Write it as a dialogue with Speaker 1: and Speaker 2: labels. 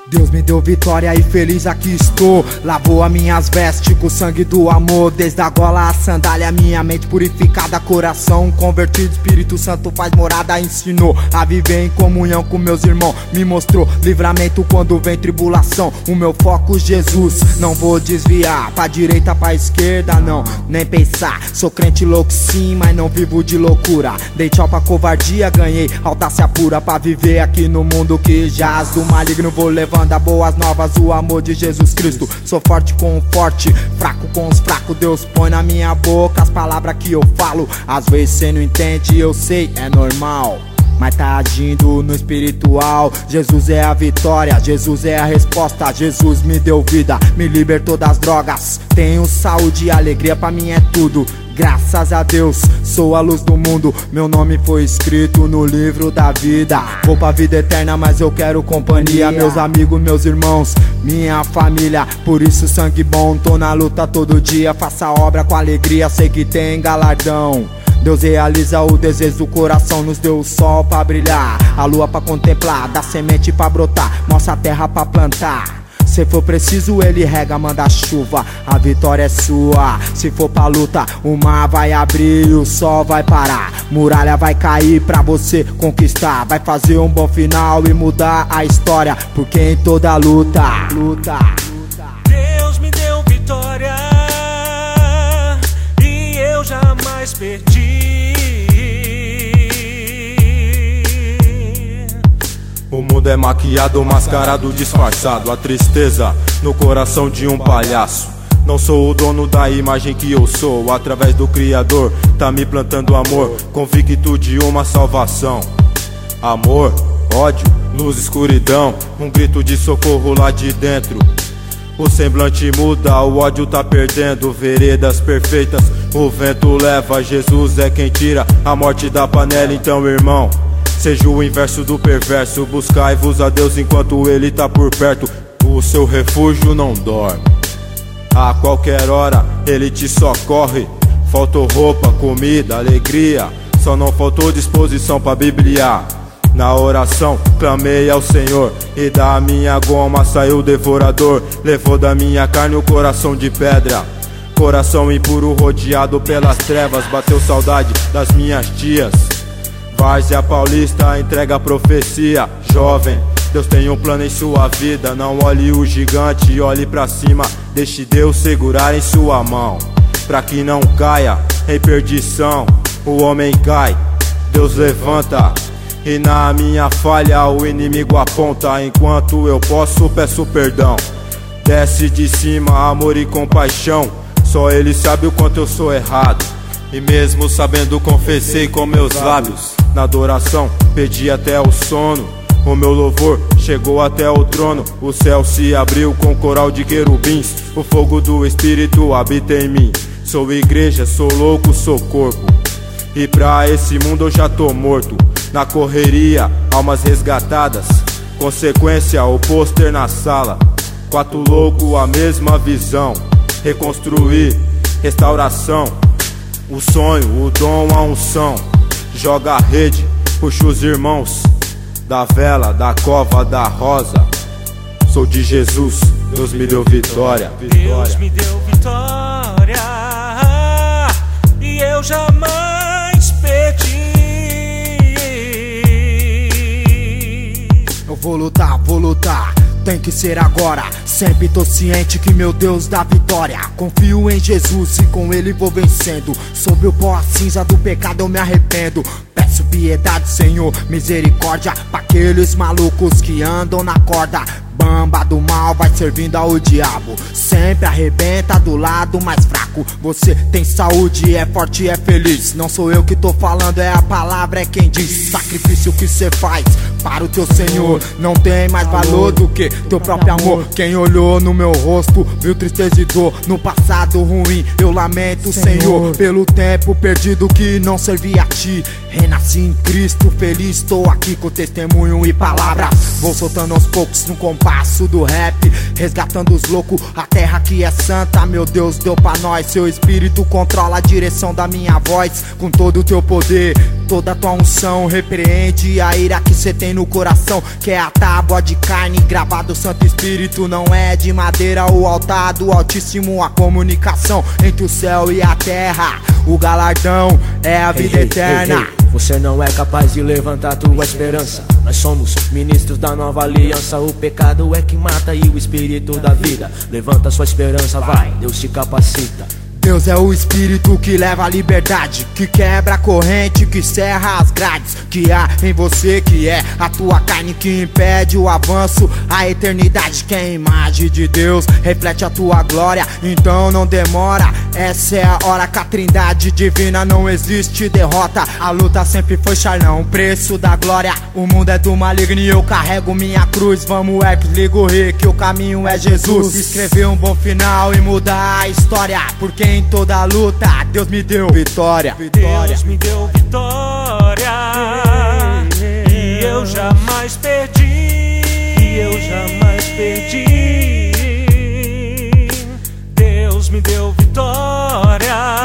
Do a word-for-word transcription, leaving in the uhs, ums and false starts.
Speaker 1: Deus me deu vitória e feliz aqui estou. Lavou as minhas vestes com o sangue do amor. Desde a gola à sandália, minha mente purificada, coração convertido, Espírito Santo faz morada. Ensinou a viver em comunhão com meus irmãos. Me mostrou livramento quando vem tribulação. O meu foco, Jesus, não vou desviar pra direita, pra esquerda, não, nem pensar. Sou crente louco sim, mas não vivo de loucura. Dei tchau pra covardia, ganhei audácia pura pra viver aqui no mundo que jaz do maligno. Vou levar Manda boas novas, o amor de Jesus Cristo. Sou forte com o forte, fraco com os fracos. Deus põe na minha boca as palavras que eu falo. Às vezes cê não entende, eu sei, é normal, mas tá agindo no espiritual. Jesus é a vitória, Jesus é a resposta. Jesus me deu vida, me libertou das drogas. Tenho saúde e alegria, pra mim é tudo. Graças a Deus, sou a luz do mundo. Meu nome foi escrito no livro da vida. Vou pra vida eterna, mas eu quero companhia. Meus amigos, meus irmãos, minha família. Por isso sangue bom, tô na luta todo dia. Faça a obra com alegria, sei que tem galardão. Deus realiza o desejo do coração. Nos deu o sol pra brilhar, a lua pra contemplar, dá semente pra brotar, mostra a terra pra plantar. Se for preciso ele rega, manda chuva, a vitória é sua. Se for pra luta, o mar vai abrir e o sol vai parar. Muralha vai cair pra você conquistar. Vai fazer um bom final e mudar a história, porque em toda luta, luta,
Speaker 2: Deus me deu vitória e eu jamais perdi.
Speaker 3: O mundo é maquiado, mascarado, disfarçado. A tristeza no coração de um palhaço. Não sou o dono da imagem que eu sou. Através do Criador tá me plantando amor, convicto de uma salvação. Amor, ódio, luz, escuridão, um grito de socorro lá de dentro. O semblante muda, o ódio tá perdendo. Veredas perfeitas, o vento leva. Jesus é quem tira a morte da panela. Então, irmão, seja o inverso do perverso. Buscai-vos a Deus enquanto Ele tá por perto. O seu refúgio não dorme. A qualquer hora Ele te socorre. Faltou roupa, comida, alegria, só não faltou disposição pra Bíblia. Na oração clamei ao Senhor e da minha goma saiu o devorador. Levou da minha carne o coração de pedra. Coração impuro rodeado pelas trevas. Bateu saudade das minhas tias. Várzea Paulista entrega a profecia. Jovem, Deus tem um plano em sua vida. Não olhe o gigante, olhe pra cima. Deixe Deus segurar em sua mão, pra que não caia em perdição. O homem cai, Deus levanta, e na minha falha o inimigo aponta. Enquanto eu posso, peço perdão. Desce de cima amor e compaixão. Só Ele sabe o quanto eu sou errado, e mesmo sabendo confessei com meus lábios. Na adoração pedi até o sono. O meu louvor chegou até o trono. O céu se abriu com coral de querubins. O fogo do Espírito habita em mim. Sou igreja, sou louco, sou corpo, e pra esse mundo eu já tô morto. Na correria, almas resgatadas. Consequência, o pôster na sala. Quatro loucos, a mesma visão. Reconstruir, restauração. O sonho, o dom, a unção. Joga a rede, puxa os irmãos. Da vela, da cova, da rosa. Sou de Jesus, Deus me deu vitória.
Speaker 2: Deus me deu vitória e eu jamais perdi.
Speaker 1: Eu vou lutar, vou lutar, tem que ser agora. Sempre tô ciente que meu Deus dá vitória. Confio em Jesus e com Ele vou vencendo. Sobre o pó cinza do pecado eu me arrependo. Peço piedade, Senhor, misericórdia pra aqueles malucos que andam na corda. Bamba do mal vai servindo ao diabo. Sempre arrebenta do lado mais fraco. Você tem saúde, é forte, é feliz. Não sou eu que tô falando, é a palavra, é quem diz. Sacrifício que cê faz para o teu Senhor não tem mais valor do que teu próprio amor. Quem olhou no meu rosto viu tristeza e dor. No passado ruim eu lamento, Senhor, pelo tempo perdido que não servia a ti. Renasci em Cristo, feliz estou aqui com testemunho e palavras. Vou soltando aos poucos no compasso do rap, resgatando os loucos, a terra que é santa. Meu Deus deu pra nós, seu Espírito controla a direção da minha voz. Com todo o teu poder toda tua unção. Repreende a ira que cê tem no coração, que é a tábua de carne gravado Santo Espírito. Não é de madeira o altar do Altíssimo, a comunicação entre o céu e a terra. O galardão é a vida hey, eterna.
Speaker 4: Hey, hey, hey. Você não é capaz de levantar tua esperança. Nós somos ministros da nova aliança. O pecado é que mata e o espírito da vida. Levanta sua esperança, vai, Deus te capacita.
Speaker 1: Deus é o espírito que leva a liberdade, que quebra a corrente, que serra as grades que há em você, que é a tua carne que impede o avanço, a eternidade que é a imagem de Deus, reflete a tua glória, então não demora. Essa é a hora que a trindade divina não existe derrota. A luta sempre foi charlão, preço da glória. O mundo é do maligno e eu carrego minha cruz. Vamos Herpes, liga o rei que o caminho é Jesus. Escrever um bom final e mudar a história, porque em toda luta Deus me deu vitória.
Speaker 2: Deus me deu vitória e eu jamais perdi. E eu jamais perdi. Deus me deu vitória